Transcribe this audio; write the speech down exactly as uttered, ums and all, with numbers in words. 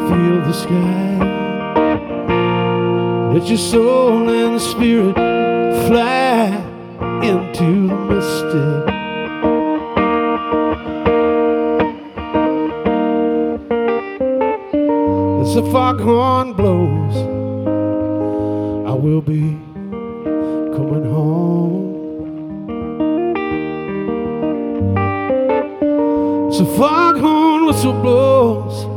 feel the sky. Let your soul and spirit fly into the mystic. As the foghorn blows, I will be coming home. As the foghorn whistle blows,